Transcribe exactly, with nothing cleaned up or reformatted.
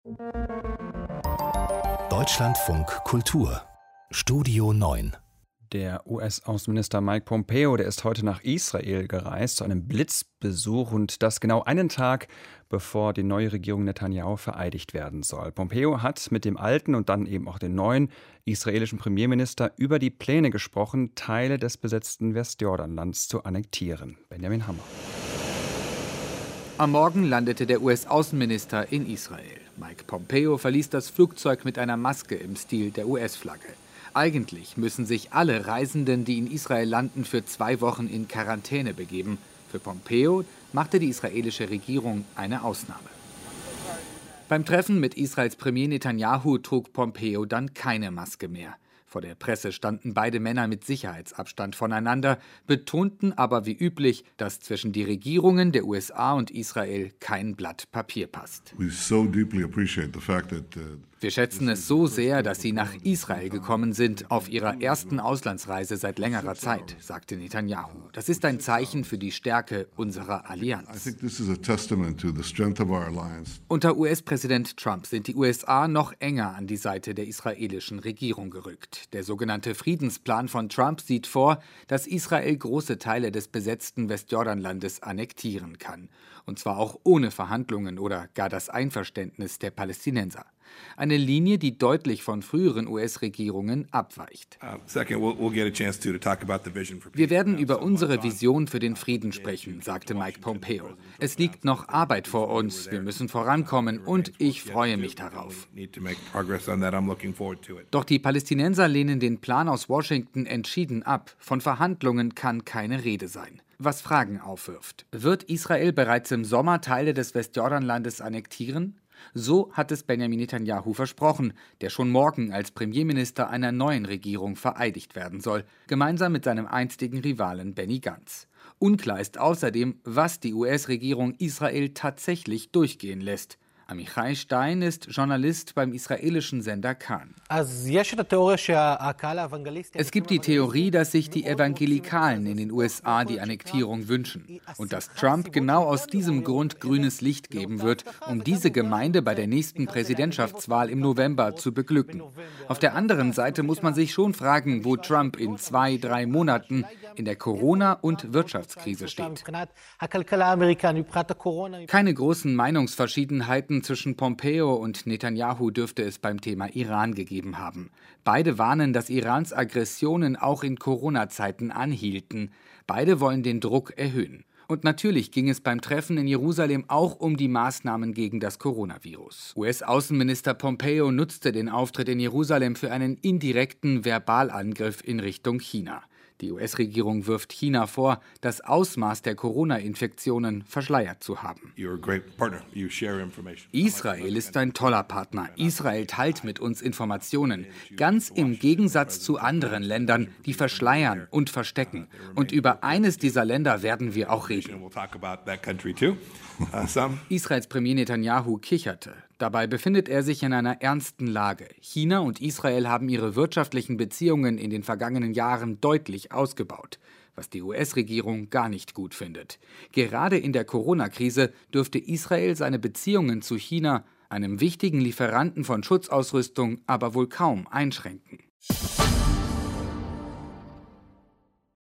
Deutschlandfunk Kultur Studio neun. Der U S-Außenminister Mike Pompeo, der ist heute nach Israel gereist zu einem Blitzbesuch und das genau einen Tag, bevor die neue Regierung Netanyahu vereidigt werden soll. Pompeo hat mit dem alten und dann eben auch den neuen israelischen Premierminister über die Pläne gesprochen, Teile des besetzten Westjordanlands zu annektieren. Benjamin Hammer. Am Morgen landete der U S-Außenminister in Israel. Mike Pompeo verließ das Flugzeug mit einer Maske im Stil der U S-Flagge. Eigentlich müssen sich alle Reisenden, die in Israel landen, für zwei Wochen in Quarantäne begeben. Für Pompeo machte die israelische Regierung eine Ausnahme. Beim Treffen mit Israels Premier Netanyahu trug Pompeo dann keine Maske mehr. Vor der Presse standen beide Männer mit Sicherheitsabstand voneinander, betonten aber wie üblich, dass zwischen die Regierungen der U S A und Israel kein Blatt Papier passt. Wir schätzen es so sehr, dass Sie nach Israel gekommen sind, auf Ihrer ersten Auslandsreise seit längerer Zeit, sagte Netanyahu. Das ist ein Zeichen für die Stärke unserer Allianz. Unter U S-Präsident Trump sind die U S A noch enger an die Seite der israelischen Regierung gerückt. Der sogenannte Friedensplan von Trump sieht vor, dass Israel große Teile des besetzten Westjordanlandes annektieren kann. Und zwar auch ohne Verhandlungen oder gar das Einverständnis der Palästinenser. Eine Linie, die deutlich von früheren U S-Regierungen abweicht. Wir werden über unsere Vision für den Frieden sprechen, sagte Mike Pompeo. Es liegt noch Arbeit vor uns, wir müssen vorankommen und ich freue mich darauf. Doch die Palästinenser lehnen den Plan aus Washington entschieden ab. Von Verhandlungen kann keine Rede sein. Was Fragen aufwirft. Wird Israel bereits im Sommer Teile des Westjordanlandes annektieren? So hat es Benjamin Netanyahu versprochen, der schon morgen als Premierminister einer neuen Regierung vereidigt werden soll, gemeinsam mit seinem einstigen Rivalen Benny Gantz. Unklar ist außerdem, was die U S-Regierung Israel tatsächlich durchgehen lässt. Amichai Stein ist Journalist beim israelischen Sender Kan. Es gibt die Theorie, dass sich die Evangelikalen in den U S A die Annektierung wünschen und dass Trump genau aus diesem Grund grünes Licht geben wird, um diese Gemeinde bei der nächsten Präsidentschaftswahl im November zu beglücken. Auf der anderen Seite muss man sich schon fragen, wo Trump in zwei, drei Monaten in der Corona- und Wirtschaftskrise steht. Keine großen Meinungsverschiedenheiten zwischen Pompeo und Netanyahu dürfte es beim Thema Iran gegeben haben. Beide warnen, dass Irans Aggressionen auch in Corona-Zeiten anhielten. Beide wollen den Druck erhöhen. Und natürlich ging es beim Treffen in Jerusalem auch um die Maßnahmen gegen das Coronavirus. U S-Außenminister Pompeo nutzte den Auftritt in Jerusalem für einen indirekten Verbalangriff in Richtung China. Die U S-Regierung wirft China vor, das Ausmaß der Corona-Infektionen verschleiert zu haben. Israel ist ein toller Partner. Israel teilt mit uns Informationen. Ganz im Gegensatz zu anderen Ländern, die verschleiern und verstecken. Und über eines dieser Länder werden wir auch reden. Israels Premier Netanyahu kicherte. Dabei befindet er sich in einer ernsten Lage. China und Israel haben ihre wirtschaftlichen Beziehungen in den vergangenen Jahren deutlich ausgebaut, was die U S-Regierung gar nicht gut findet. Gerade in der Corona-Krise dürfte Israel seine Beziehungen zu China, einem wichtigen Lieferanten von Schutzausrüstung, aber wohl kaum einschränken.